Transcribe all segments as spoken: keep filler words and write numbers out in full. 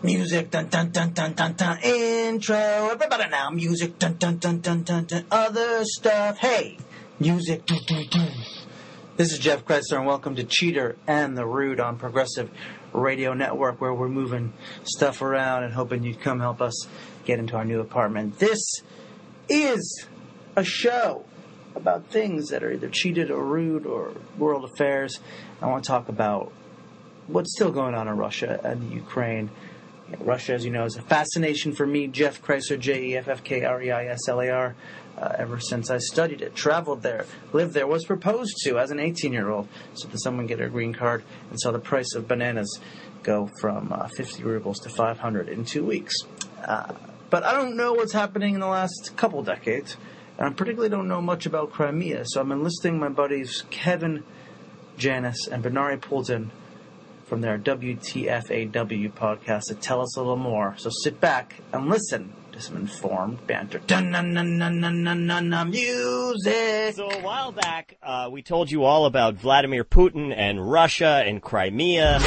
Music, dun dun dun dun dun dun. Intro, everybody now. Music, dun dun dun dun dun dun. Other stuff, hey. Music, dun dun dun. This is Jeff Chrysler, and welcome to Cheater and the Rude on Progressive Radio Network, where we're moving stuff around and hoping you'd come help us get into our new apartment. This is a show about things that are either cheated or rude or world affairs. I want to talk about what's still going on in Russia and the Ukraine. Russia, as you know, is a fascination for me, Jeff Chrysler, J E F F K R E I S L A R, uh, ever since I studied it, traveled there, lived there, was proposed to as an eighteen-year-old, so that someone get a green card, and saw the price of bananas go from uh, fifty rubles to five hundred in two weeks. Uh, but I don't know what's happening in the last couple decades, and I particularly don't know much about Crimea, so I'm enlisting my buddies Kevin Janis and Bernari Poulton from their W T F A W podcast to tell us a little more. So sit back and listen to some informed banter. Dun-na-na-na-na-na-na music. So a while back, uh, we told you all about Vladimir Putin and Russia and Crimea.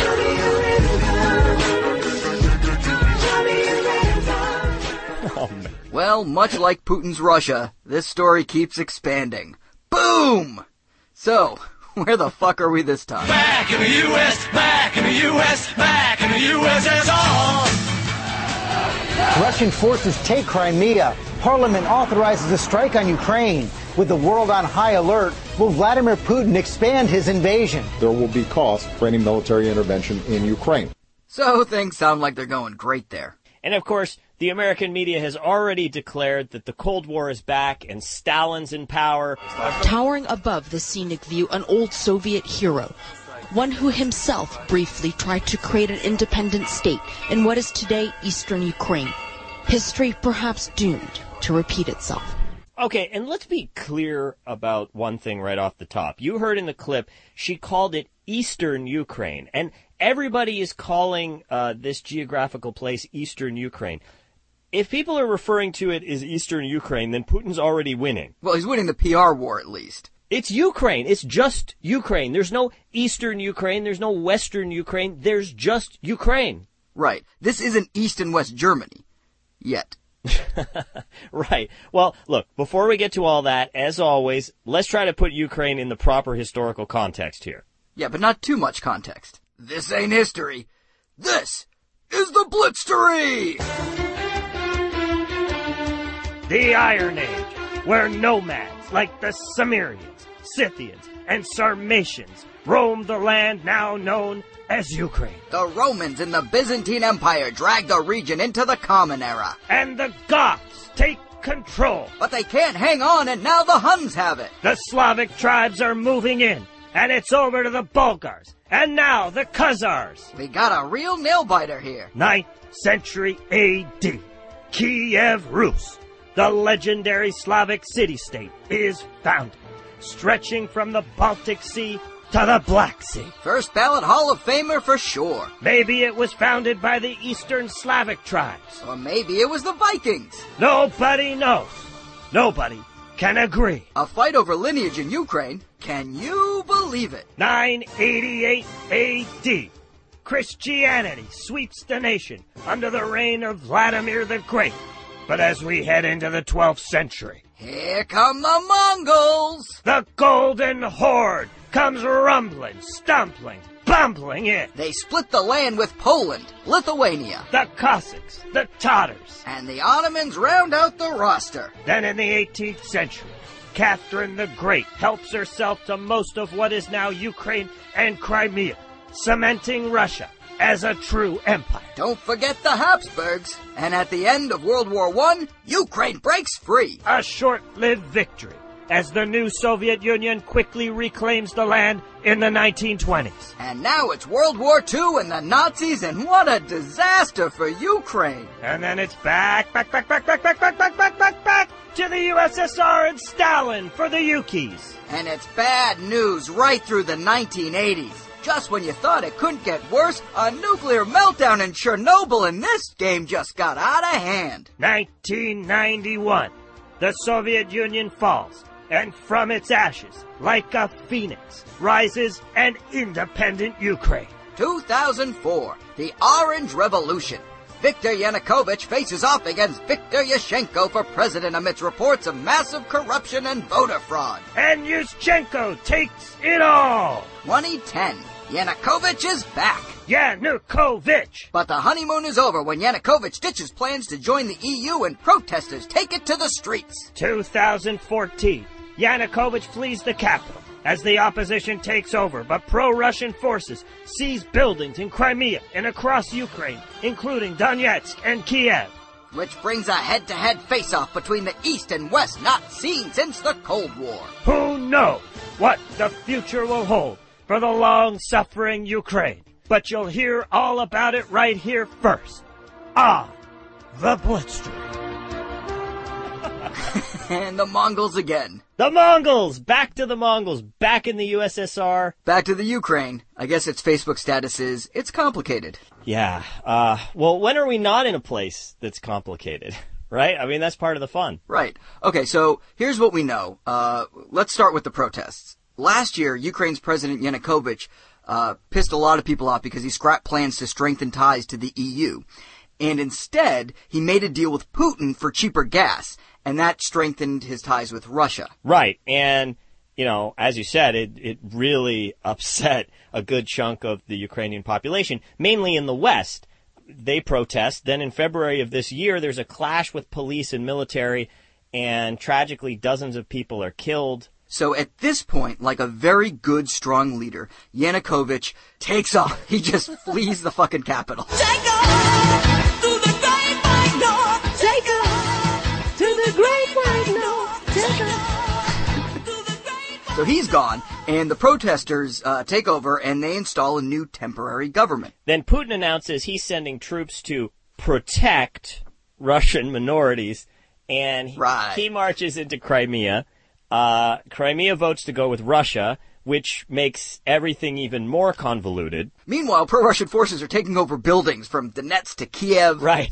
Oh, man. Well, much like Putin's Russia, this story keeps expanding. Boom! So, where the fuck are we this time? Back in the U S, back in the U S, back in the U S S R. Russian forces take Crimea. Parliament authorizes a strike on Ukraine. With the world on high alert, will Vladimir Putin expand his invasion? There will be costs for any military intervention in Ukraine. So things sound like they're going great there. And of course, the American media has already declared that the Cold War is back and Stalin's in power. Towering above the scenic view, an old Soviet hero, one who himself briefly tried to create an independent state in what is today eastern Ukraine. History perhaps doomed to repeat itself. Okay, and let's be clear about one thing right off the top. You heard in the clip, she called it Eastern Ukraine, and everybody is calling uh, this geographical place Eastern Ukraine. If people are referring to it as Eastern Ukraine, then Putin's already winning. Well, he's winning the P R war at least. It's Ukraine. It's just Ukraine. There's no Eastern Ukraine. There's no Western Ukraine. There's just Ukraine. Right. This isn't East and West Germany. Yet. Right. Well, look, before we get to all that, as always, let's try to put Ukraine in the proper historical context here. Yeah, but not too much context. This ain't history. This is the Blitztery! The Iron Age, where nomads like the Cimmerians, Scythians, and Sarmatians roamed the land now known as Ukraine. The Romans in the Byzantine Empire dragged the region into the Common Era. And the Goths take control. But they can't hang on, and now the Huns have it. The Slavic tribes are moving in, and it's over to the Bulgars, and now the Khazars. We got a real nail-biter here. ninth century A D, Kiev Rus, the legendary Slavic city-state, is founded, stretching from the Baltic Sea to the Black Sea. First ballot Hall of Famer for sure. Maybe it was founded by the Eastern Slavic tribes. Or maybe it was the Vikings. Nobody knows. Nobody can agree. A fight over lineage in Ukraine. Can you believe it? nine eighty-eight A D. Christianity sweeps the nation under the reign of Vladimir the Great. But as we head into the twelfth century, here come the Mongols! The Golden Horde comes rumbling, stumbling, bumbling in. They split the land with Poland, Lithuania, the Cossacks, the Tatars, and the Ottomans round out the roster. Then in the eighteenth century, Catherine the Great helps herself to most of what is now Ukraine and Crimea, cementing Russia as a true empire. Don't forget the Habsburgs. And at the end of World War One, Ukraine breaks free. A short-lived victory as the new Soviet Union quickly reclaims the land in the nineteen twenties. And now it's World War Two and the Nazis, and what a disaster for Ukraine. And then it's back, back, back, back, back, back, back, back, back, back, back to the U S S R and Stalin for the Ukis. And it's bad news right through the nineteen eighties. Just when you thought it couldn't get worse, a nuclear meltdown in Chernobyl, and this game just got out of hand. nineteen ninety-one. The Soviet Union falls, and from its ashes, like a phoenix, rises an independent Ukraine. two thousand four, the Orange Revolution. Viktor Yanukovych faces off against Viktor Yushchenko for president amidst reports of massive corruption and voter fraud. And Yushchenko takes it all. twenty ten. Yanukovych is back. Yanukovych. But the honeymoon is over when Yanukovych ditches plans to join the E U and protesters take it to the streets. two thousand fourteen. Yanukovych flees the capital as the opposition takes over, but pro-Russian forces seize buildings in Crimea and across Ukraine, including Donetsk and Kiev. Which brings a head-to-head face-off between the East and West not seen since the Cold War. Who knows what the future will hold for the long-suffering Ukraine? But you'll hear all about it right here first. Ah, the Blitzstream. And the Mongols again. The Mongols! Back to the Mongols. Back in the U S S R. Back to the Ukraine. I guess its Facebook status is, it's complicated. Yeah. Uh, well, when are we not in a place that's complicated? Right? I mean, that's part of the fun. Right. Okay, so here's what we know. Uh, let's start with the protests. Last year, Ukraine's President Yanukovych uh, pissed a lot of people off because he scrapped plans to strengthen ties to the E U. And instead, he made a deal with Putin for cheaper gas, and that strengthened his ties with Russia. Right. And, you know, as you said, it, it really upset a good chunk of the Ukrainian population, mainly in the West. They protest. Then in February of this year, there's a clash with police and military, and tragically dozens of people are killed. So at this point, like a very good, strong leader, Yanukovych takes off. He just flees the fucking capital. Take off to the great white north. Take off to the great white north. Take off to the great. So he's gone, and the protesters uh, take over, and they install a new temporary government. Then Putin announces he's sending troops to protect Russian minorities, and he, right. he marches into Crimea. Uh, Crimea votes to go with Russia, which makes everything even more convoluted. Meanwhile, pro-Russian forces are taking over buildings from Donetsk to Kiev. Right.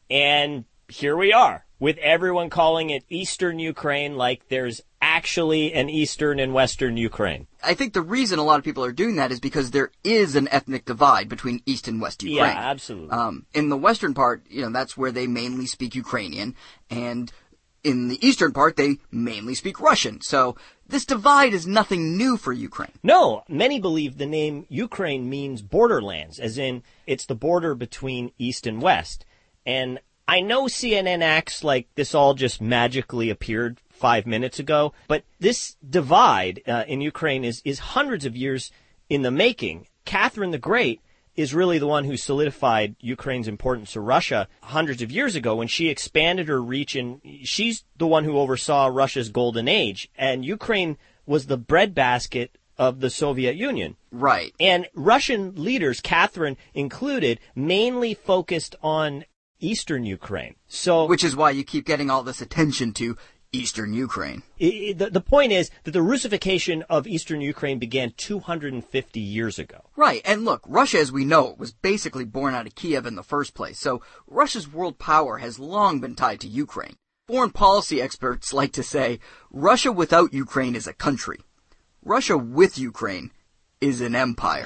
And here we are, with everyone calling it Eastern Ukraine like there's actually an Eastern and Western Ukraine. I think the reason a lot of people are doing that is because there is an ethnic divide between East and West Ukraine. Yeah, absolutely. Um, in the Western part, you know, that's where they mainly speak Ukrainian, and in the eastern part, they mainly speak Russian. So this divide is nothing new for Ukraine. No, many believe the name Ukraine means borderlands, as in it's the border between East and West. And I know C N N acts like this all just magically appeared five minutes ago, but this divide uh, in Ukraine is, is hundreds of years in the making. Catherine the Great is really the one who solidified Ukraine's importance to Russia hundreds of years ago when she expanded her reach, and she's the one who oversaw Russia's golden age. And Ukraine was the breadbasket of the Soviet Union. Right. And Russian leaders, Catherine included, mainly focused on Eastern Ukraine. So, which is why you keep getting all this attention to Eastern Ukraine. It, it, the, the point is that the Russification of Eastern Ukraine began two hundred fifty years ago. Right, and look, Russia as we know it was basically born out of Kiev in the first place, so Russia's world power has long been tied to Ukraine. Foreign policy experts like to say, Russia without Ukraine is a country. Russia with Ukraine is an empire.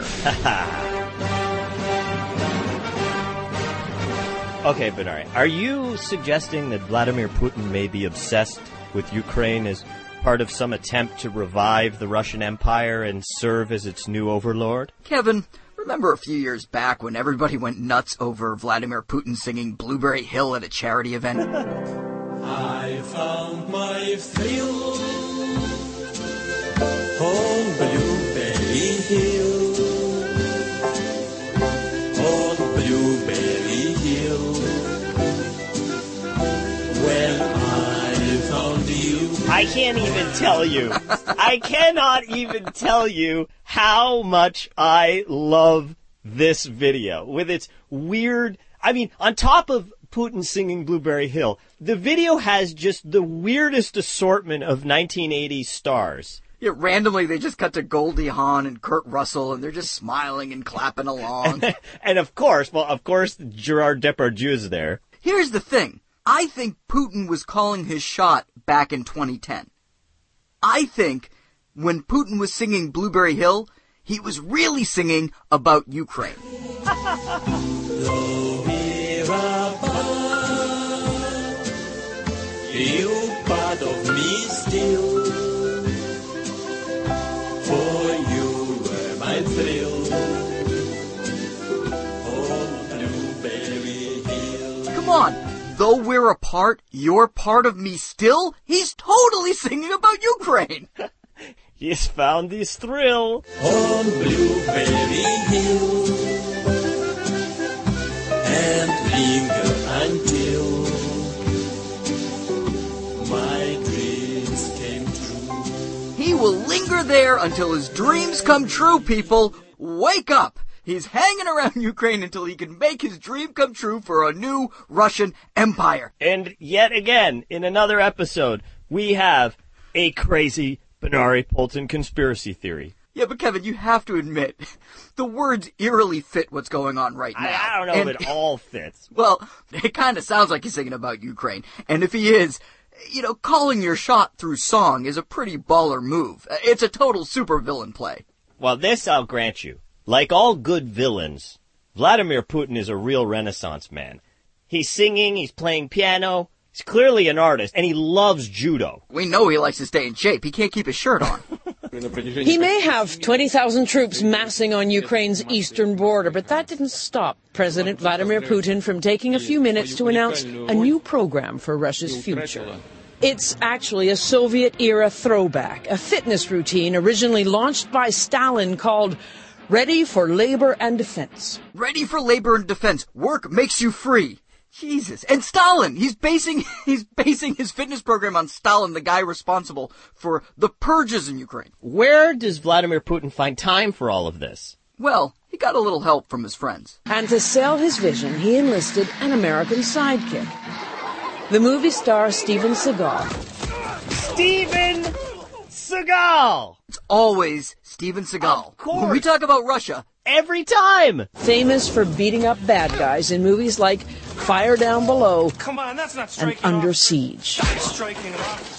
Okay, Bernard, are you suggesting that Vladimir Putin may be obsessed with Ukraine as part of some attempt to revive the Russian Empire and serve as its new overlord? Kevin, remember a few years back when everybody went nuts over Vladimir Putin singing Blueberry Hill at a charity event? I found my thrill on Blueberry Hill, on Blueberry Hill, when I found you. I can't even tell you. I cannot even tell you how much I love this video with its weird, I mean, on top of Putin singing Blueberry Hill, the video has just the weirdest assortment of nineteen eighties stars. Yeah, randomly they just cut to Goldie Hawn and Kurt Russell, and they're just smiling and clapping along. And of course, well, of course, Gerard Depardieu is there. Here's the thing. I think Putin was calling his shot back in twenty ten. I think when Putin was singing Blueberry Hill, he was really singing about Ukraine. Though here I come on. Though we're apart, you're part of me still? He's totally singing about Ukraine. He's found this thrill. On Blueberry Hill, and linger until my dreams came true. He will linger there until his dreams come true, people. Wake up! He's hanging around Ukraine until he can make his dream come true for a new Russian empire. And yet again, in another episode, we have a crazy Benari Polton conspiracy theory. Yeah, but Kevin, you have to admit, the words eerily fit what's going on right now. I, I don't know and, if it all fits. Well, it kind of sounds like he's singing about Ukraine. And if he is, you know, calling your shot through song is a pretty baller move. It's a total supervillain play. Well, this I'll grant you. Like all good villains, Vladimir Putin is a real Renaissance man. He's singing, he's playing piano, he's clearly an artist, and he loves judo. We know he likes to stay in shape. He can't keep his shirt on. He may have twenty thousand troops massing on Ukraine's eastern border, but that didn't stop President Vladimir Putin from taking a few minutes to announce a new program for Russia's future. It's actually a Soviet-era throwback, a fitness routine originally launched by Stalin called Ready for Labor and Defense. Ready for labor and defense. Work makes you free. Jesus. And Stalin! He's basing, he's basing his fitness program on Stalin, the guy responsible for the purges in Ukraine. Where does Vladimir Putin find time for all of this? Well, he got a little help from his friends. And to sell his vision, he enlisted an American sidekick, the movie star Steven Seagal. Steven Seagal! It's always Steven Seagal. Of course. When we talk about Russia, every time. Famous for beating up bad guys in movies like Fire Down Below Come on, that's not and Under Siege. striking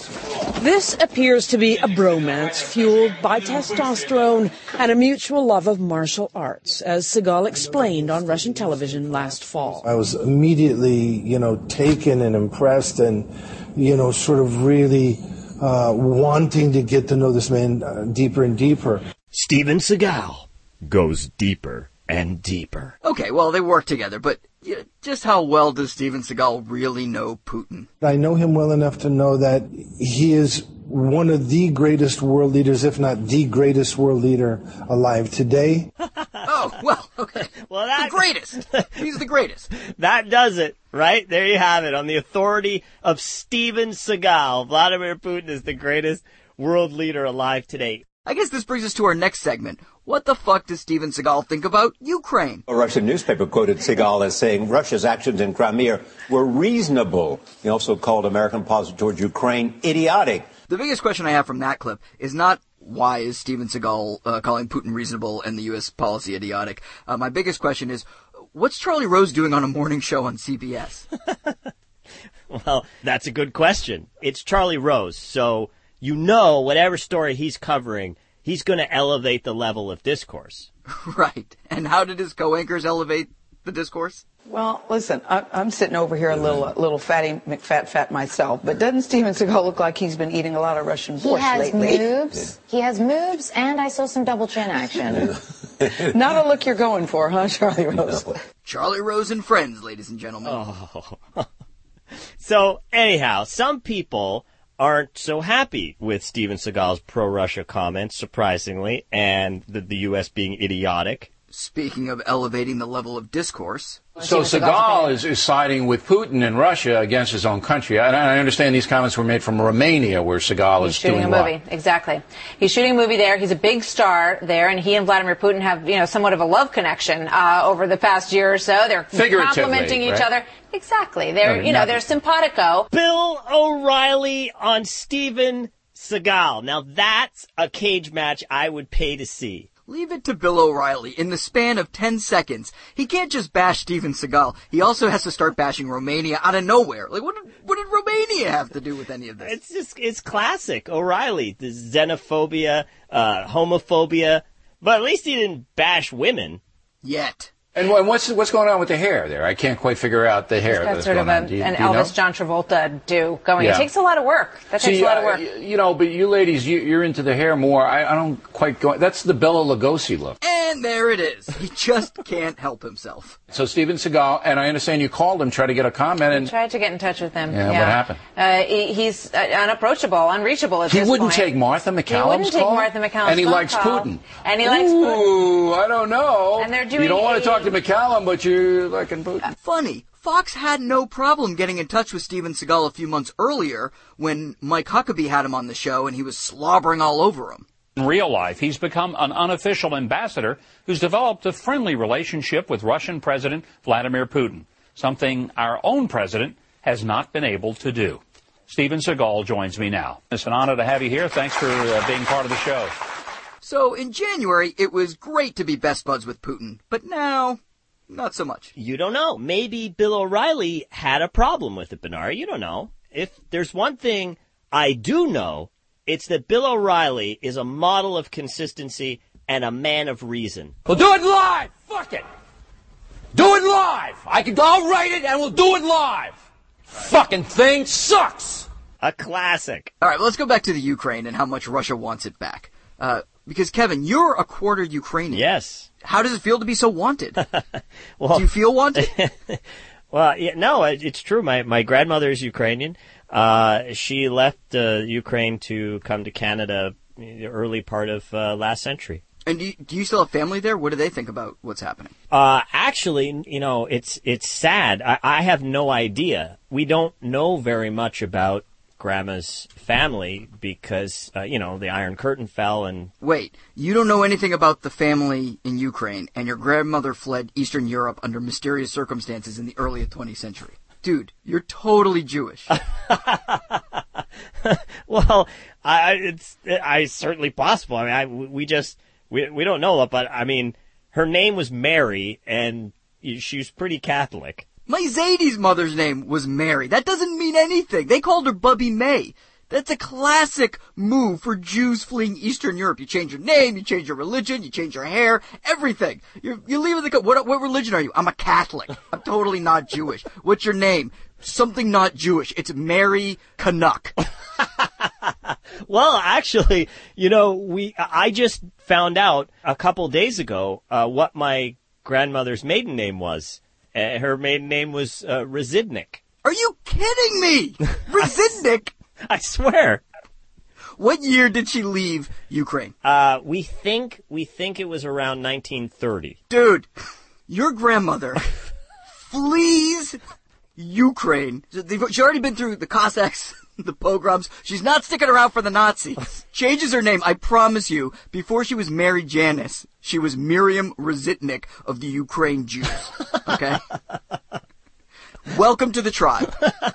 This appears to be a bromance fueled by testosterone and a mutual love of martial arts, as Seagal explained on Russian television last fall. I was immediately, you know, taken and impressed and, you know, sort of really uh, wanting to get to know this man uh, deeper and deeper. Steven Seagal goes deeper and deeper. Okay, well, they work together, but you know, just how well does Steven Seagal really know Putin? I know him well enough to know that he is one of the greatest world leaders, if not the greatest world leader alive today. Oh, well, okay. Well, that, the greatest. He's the greatest. That does it, right? There you have it. On the authority of Steven Seagal, Vladimir Putin is the greatest world leader alive today. I guess this brings us to our next segment. What the fuck does Steven Seagal think about Ukraine? A Russian newspaper quoted Seagal as saying Russia's actions in Crimea were reasonable. He also called American policy towards Ukraine idiotic. The biggest question I have from that clip is not why is Steven Seagal uh, calling Putin reasonable and the U S policy idiotic. Uh, my biggest question is, what's Charlie Rose doing on a morning show on C B S? Well, that's a good question. It's Charlie Rose, so you know whatever story he's covering, he's going to elevate the level of discourse. Right. And how did his co-anchors elevate the discourse? Well, listen, I, I'm sitting over here a little, a little fatty McFat fat myself, but doesn't Steven Seagal look like he's been eating a lot of Russian borscht He has lately? moves. He has moves, and I saw some double chin action. Not a look you're going for, huh, Charlie Rose? No. Charlie Rose and friends, ladies and gentlemen. Oh. So, anyhow, some people aren't so happy with Steven Seagal's pro-Russia comments, surprisingly, and the, the U S being idiotic. Speaking of elevating the level of discourse. So Seagal is, is siding with Putin and Russia against his own country. I, I understand these comments were made from Romania, where Seagal He's is shooting doing a movie. what? Exactly. He's shooting a movie there. He's a big star there, and he and Vladimir Putin have, you know, somewhat of a love connection uh, over the past year or so. They're complimenting each right? other. Exactly. They're, Okay, you know, now- they're simpatico. Bill O'Reilly on Steven Seagal. Now that's a cage match I would pay to see. Leave it to Bill O'Reilly. In the span of ten seconds, he can't just bash Steven Seagal. He also has to start bashing Romania out of nowhere. Like, what did, what did Romania have to do with any of this? It's just, it's classic O'Reilly. The xenophobia, uh, homophobia, but at least he didn't bash women. Yet. And what's what's going on with the hair there? I can't quite figure out the hair. He's got that's sort going of a, on. Do you, an do you Elvis know? John Travolta do going. Yeah. It takes a lot of work. That takes See, a lot of uh, work. you know, but you ladies, you, you're into the hair more. I, I don't quite go. That's the Bela Lugosi look. And there it is. He just can't help himself. So Steven Seagal, and I understand you called him, tried to get a comment, and I tried to get in touch with him. Yeah, Yeah, what happened? Uh, he, he's uh, unapproachable, unreachable at he this wouldn't point. take Martha McCallum's He wouldn't take call? Martha McCallum's And he phone likes call. Putin. And he likes Ooh, Putin. I don't know. And they're doing you don't want a- to talk to McCallum, but you're liking Putin. Funny, Fox had no problem getting in touch with Steven Seagal a few months earlier when Mike Huckabee had him on the show and he was slobbering all over him. In real life, he's become an unofficial ambassador who's developed a friendly relationship with Russian President Vladimir Putin, something our own president has not been able to do. Steven Seagal joins me now. It's an honor to have you here. Thanks for uh, being part of the show. So in January, it was great to be best buds with Putin, but now, not so much. You don't know. Maybe Bill O'Reilly had a problem with it, Bernard. You don't know. If there's one thing I do know, it's that Bill O'Reilly is a model of consistency and a man of reason. We'll do it live. Fuck it. Do it live. I can. I'll write it and we'll do it live. Fucking thing sucks. A classic. All right, well, let's go back to the Ukraine and how much Russia wants it back. Uh, because Kevin, you're a quarter Ukrainian. Yes. How does it feel to be so wanted? Well, do you feel wanted? Well, yeah, no, it's true. My my grandmother is Ukrainian. Uh, she left uh, Ukraine to come to Canada in the early part of uh, last century. And do you, do you still have family there? What do they think about what's happening? Uh, actually, you know, it's it's sad. I, I have no idea. We don't know very much about Grandma's family because, uh, you know, the Iron Curtain fell and... Wait, you don't know anything about the family in Ukraine, and your grandmother fled Eastern Europe under mysterious circumstances in the early twentieth century. Dude, you're totally Jewish. Well, I, it's I certainly possible. I mean, I, we just... We we don't know, but, I mean, her name was Mary, and she was pretty Catholic. My Zadie's mother's name was Mary. That doesn't mean anything. They called her Bubby May. That's a classic move for Jews fleeing Eastern Europe. You change your name, you change your religion, you change your hair, everything. You're, you're leaving the... What, what religion are you? I'm a Catholic. I'm totally not Jewish. What's your name? Something not Jewish. It's Mary Canuck. Well, actually, you know, we I just found out a couple days ago uh, what my grandmother's maiden name was. Uh, her maiden name was uh, Rezidnik. Are you kidding me? Rezidnik? I swear. What year did she leave Ukraine? Uh, we think we think it was around nineteen thirty. Dude, your grandmother flees Ukraine. She's already been through the Cossacks, the pogroms. She's not sticking around for the Nazis. Changes her name, I promise you. Before she was Mary Janice, she was Miriam Rezidnik of the Ukraine Jews. Okay? Welcome to the tribe.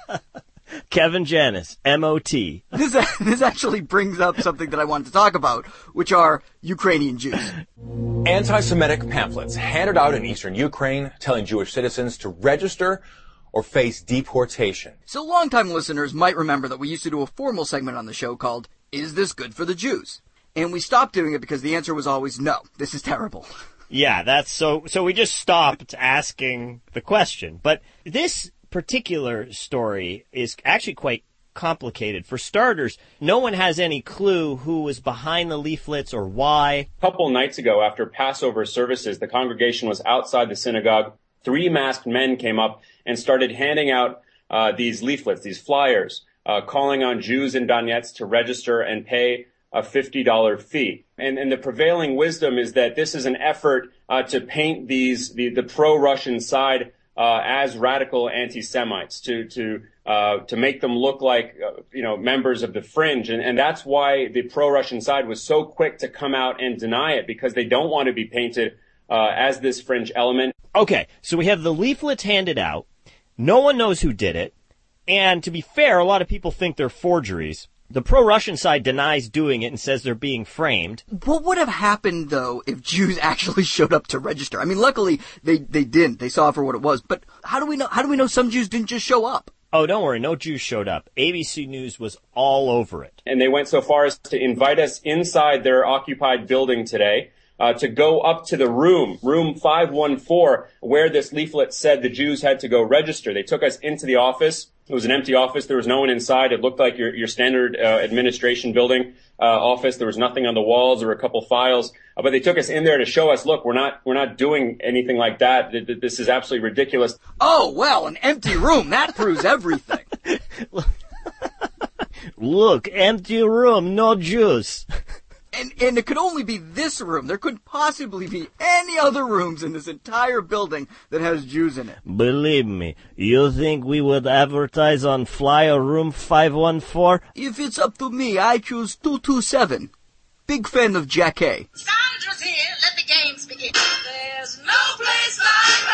Kevin Janis, M O T. This, this actually brings up something that I wanted to talk about, which are Ukrainian Jews. Anti-Semitic pamphlets handed out in eastern Ukraine telling Jewish citizens to register or face deportation. So longtime listeners might remember that we used to do a formal segment on the show called, Is This Good for the Jews? And we stopped doing it because the answer was always, no, this is terrible. Yeah, that's so, so we just stopped asking the question. But this particular story is actually quite complicated. For starters, no one has any clue who was behind the leaflets or why. A couple nights ago, after Passover services, the congregation was outside the synagogue. Three masked men came up and started handing out uh, these leaflets, these flyers, uh, calling on Jews in Donetsk to register and pay a fifty dollars fee. And, and the prevailing wisdom is that this is an effort uh, to paint these the, the pro-Russian side uh, as radical anti-Semites, to to uh, to make them look like uh, you know members of the fringe. And, and that's why the pro-Russian side was so quick to come out and deny it, because they don't want to be painted uh, as this fringe element. Okay, so we have the leaflets handed out. No one knows who did it. And to be fair, a lot of people think they're forgeries. The pro-Russian side denies doing it and says they're being framed. What would have happened, though, if Jews actually showed up to register? I mean, luckily, they, they didn't. They saw it for what it was. But how do we know, how do we know some Jews didn't just show up? Oh, don't worry. No Jews showed up. A B C News was all over it. And they went so far as to invite us inside their occupied building today. uh, to go up to the room, room five one four, where this leaflet said the Jews had to go register. They took us into the office. It was an empty office. There was no one inside. It looked like your, your standard uh, administration building uh, office. There was nothing on the walls. There were a couple files. Uh, but they took us in there to show us, look, we're not we're not doing anything like that. This is absolutely ridiculous. Oh, well, an empty room. That proves everything. Look, empty room, no Jews. And, and it could only be this room. There couldn't possibly be any other rooms in this entire building that has Jews in it. Believe me, you think we would advertise on flyer room five one four? If it's up to me, I choose two two seven. Big fan of Jack A. Sandra's here, let the games begin. There's no place like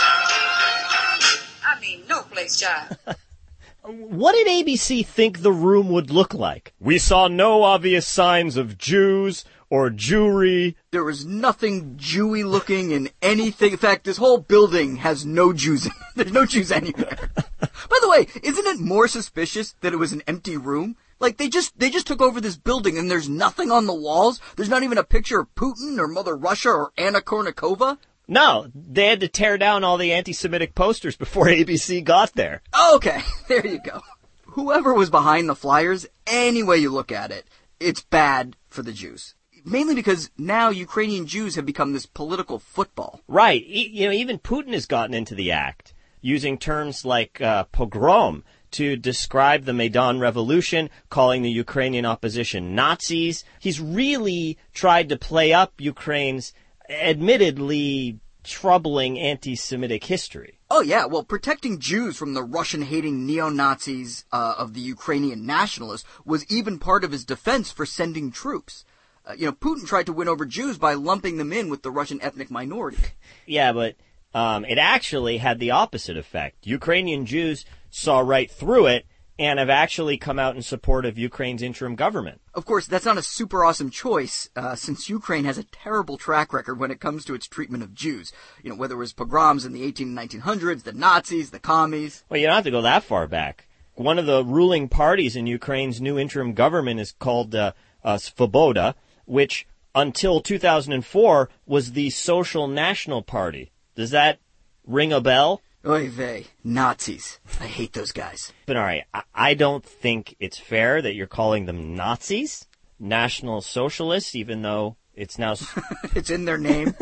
home. I mean, no place, child. What did A B C think the room would look like? We saw no obvious signs of Jews or Jewry. There was nothing Jewy looking in anything. In fact, this whole building has no Jews in it. There's no Jews anywhere. By the way, isn't it more suspicious that it was an empty room? Like, they just they just took over this building and there's nothing on the walls? There's not even a picture of Putin or Mother Russia or Anna Kournikova? No, they had to tear down all the anti-Semitic posters before A B C got there. Okay, there you go. Whoever was behind the flyers, any way you look at it, it's bad for the Jews. Mainly because now Ukrainian Jews have become this political football. Right. E- you know, even Putin has gotten into the act, using terms like uh, pogrom to describe the Maidan Revolution, calling the Ukrainian opposition Nazis. He's really tried to play up Ukraine's admittedly troubling anti-Semitic history. Oh, yeah. Well, protecting Jews from the Russian-hating neo-Nazis uh, of the Ukrainian nationalists was even part of his defense for sending troops. Uh, you know, Putin tried to win over Jews by lumping them in with the Russian ethnic minority. Yeah, but um, it actually had the opposite effect. Ukrainian Jews saw right through it and have actually come out in support of Ukraine's interim government. Of course, that's not a super awesome choice, uh, since Ukraine has a terrible track record when it comes to its treatment of Jews. You know, whether it was pogroms in the eighteen and nineteen hundreds, the Nazis, the commies. Well, you don't have to go that far back. One of the ruling parties in Ukraine's new interim government is called uh, uh, Svoboda, which until two thousand four was the Social National Party. Does that ring a bell? Oy vey, Nazis. I hate those guys. But all right, I, I don't think it's fair that you're calling them Nazis, National Socialists, even though it's now... It's in their name.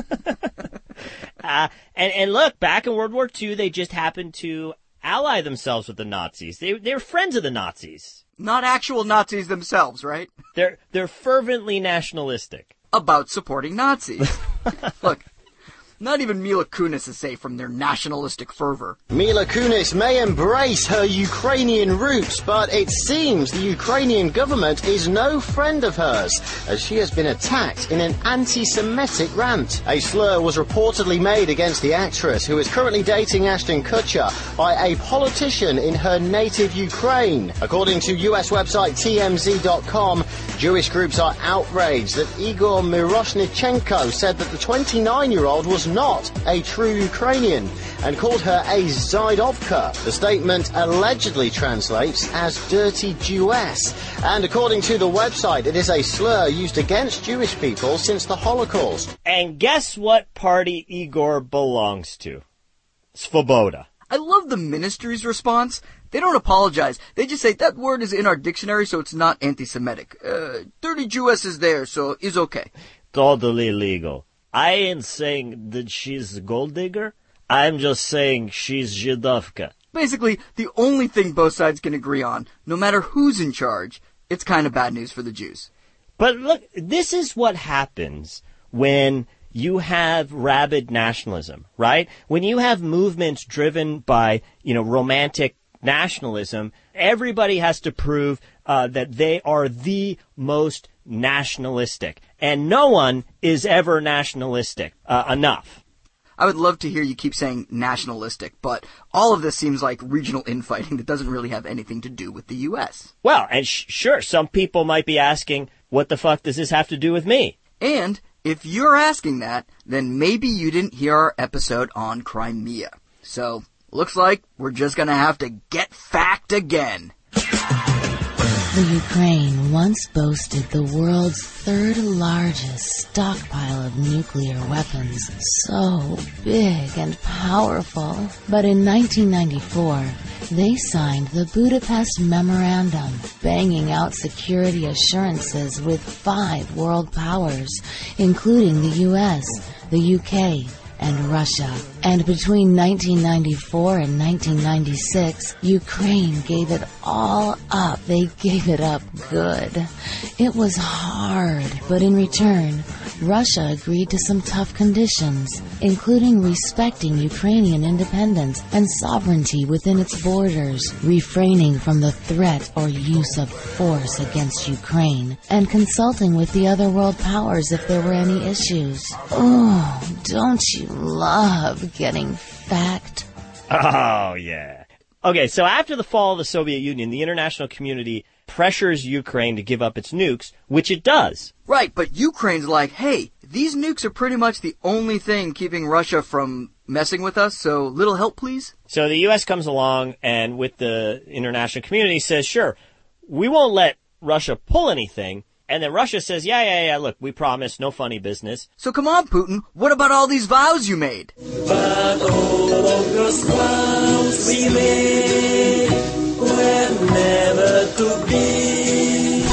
uh, and, and look, back in World War Two, they just happened to ally themselves with the Nazis. They, they were friends of the Nazis. Not actual Nazis themselves, right? They're, they're fervently nationalistic. About supporting Nazis. Look. Not even Mila Kunis is safe from their nationalistic fervor. Mila Kunis may embrace her Ukrainian roots, but it seems the Ukrainian government is no friend of hers, as she has been attacked in an anti-Semitic rant. A slur was reportedly made against the actress, who is currently dating Ashton Kutcher, by a politician in her native Ukraine. According to U S website T M Z dot com, Jewish groups are outraged that Igor Miroshnichenko said that the twenty-nine-year-old was not a true Ukrainian and called her a Zaidovka. The statement allegedly translates as dirty Jewess, and according to the website, it is a slur used against Jewish people since the Holocaust. And guess what party Igor belongs to? Svoboda. I love the ministry's response. They don't apologize. They just say, that word is in our dictionary, so it's not anti-Semitic. Uh, dirty Jewess is there, so it's okay. Totally legal. I ain't saying that she's a gold digger. I'm just saying she's Zhidovka. Basically, the only thing both sides can agree on, no matter who's in charge, it's kind of bad news for the Jews. But look, this is what happens when you have rabid nationalism, right? When you have movements driven by, you know, romantic nationalism, everybody has to prove uh, that they are the most nationalistic. And no one is ever nationalistic uh, enough. I would love to hear you keep saying nationalistic, but all of this seems like regional infighting that doesn't really have anything to do with the U S. Well, and sh- sure, some people might be asking, what the fuck does this have to do with me? And if you're asking that, then maybe you didn't hear our episode on Crimea. So, looks like we're just gonna have to get fact again. The Ukraine once boasted the world's third largest stockpile of nuclear weapons, so big and powerful. But in nineteen ninety-four, they signed the Budapest Memorandum, banging out security assurances with five world powers, including the U S, the U K, and Russia. And between nineteen ninety-four and nineteen ninety-six, Ukraine gave it all up. They gave it up good. It was hard, but in return, Russia agreed to some tough conditions, including respecting Ukrainian independence and sovereignty within its borders, refraining from the threat or use of force against Ukraine, and consulting with the other world powers if there were any issues. Oh, don't you love getting fact? Oh, yeah. Okay, so after the fall of the Soviet Union, the international community pressures Ukraine to give up its nukes, which it does. Right, but Ukraine's like, hey, these nukes are pretty much the only thing keeping Russia from messing with us, so little help, please? So the U S comes along and with the international community says, sure, we won't let Russia pull anything. And then Russia says, yeah, yeah, yeah, look, we promise, no funny business. So come on, Putin, what about all these vows you made? But all of those vows we made were never to be.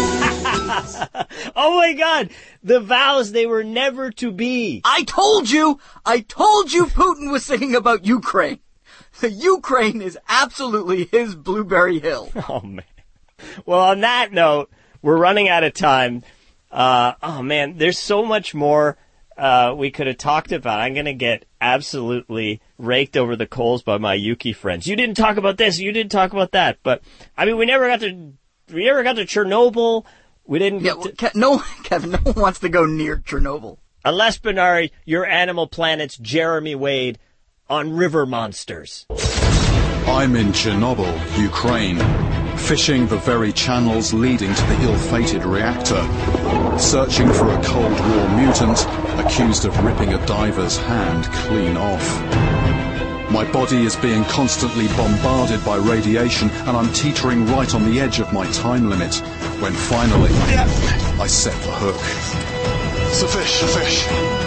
Oh my God, the vows, they were never to be. I told you, I told you Putin was singing about Ukraine. The Ukraine is absolutely his Blueberry Hill. Oh man. Well, on that note, we're running out of time. Uh, oh man, there's so much more uh, we could have talked about. I'm going to get absolutely raked over the coals by my Yuki friends. You didn't talk about this. You didn't talk about that. But I mean, we never got to. We never got to Chernobyl. We didn't. Yeah, get to, well, no, Kevin, no one wants to go near Chernobyl. Unless, Bernard, you're Animal Planet's Jeremy Wade on River Monsters. I'm in Chernobyl, Ukraine, fishing the very channels leading to the ill-fated reactor, searching for a Cold War mutant accused of ripping a diver's hand clean off. My body is being constantly bombarded by radiation, and I'm teetering right on the edge of my time limit, when finally, I set the hook. It's a fish, a fish.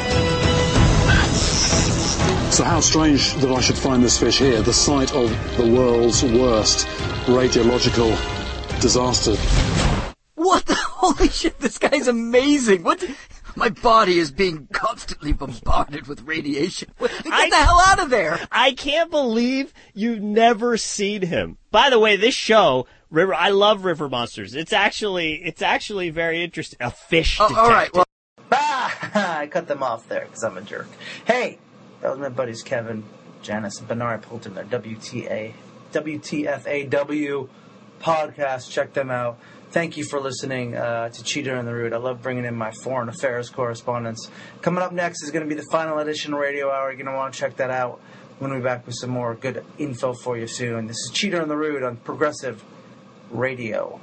So how strange that I should find this fish here, the site of the world's worst radiological disaster. What the holy shit, this guy's amazing. What the, my body is being constantly bombarded with radiation. What, get I, the hell out of there. I can't believe you've never seen him. By the way, this show, River, I love River Monsters. It's actually, it's actually very interesting. A fish oh, detective. All right, well. Ah, I cut them off there because I'm a jerk. Hey, that was my buddies Kevin, Janice, and Bernard Poulton, their W T A, W T F A W podcast. Check them out. Thank you for listening uh, to Cheater in the Root. I love bringing in my foreign affairs correspondents. Coming up next is going to be the final edition Radio Hour. You're going to want to check that out. We'll be back with some more good info for you soon. This is Cheater in the Root on Progressive Radio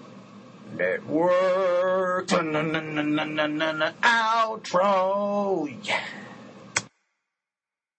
Network. Outro. Yeah.